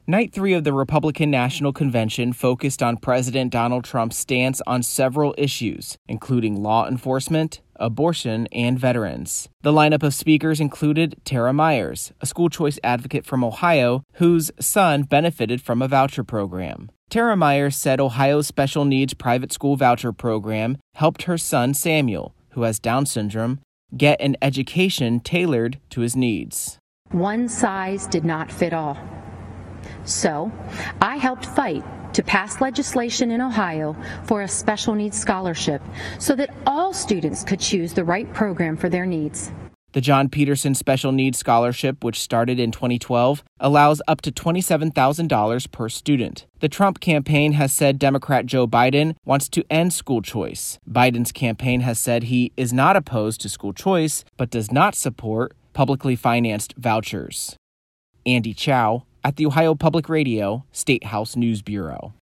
Night 3 of the Republican National Convention focused on President Donald Trump's stance on several issues, including law enforcement, abortion, and veterans. The lineup of speakers included Tara Myers, a school choice advocate from Ohio whose son benefited from a voucher program. Tara Myers said Ohio's special needs private school voucher program helped her son Samuel, who has Down syndrome, get an education tailored to his needs. One size did not fit all. So, I helped fight to pass legislation in Ohio for a special needs scholarship so that all students could choose the right program for their needs. The John Peterson Special Needs Scholarship, which started in 2012, allows up to $27,000 per student. The Trump campaign has said Democrat Joe Biden wants to end school choice. Biden's campaign has said he is not opposed to school choice, but does not support publicly financed vouchers. Andy Chow at the Ohio Public Radio State House News Bureau.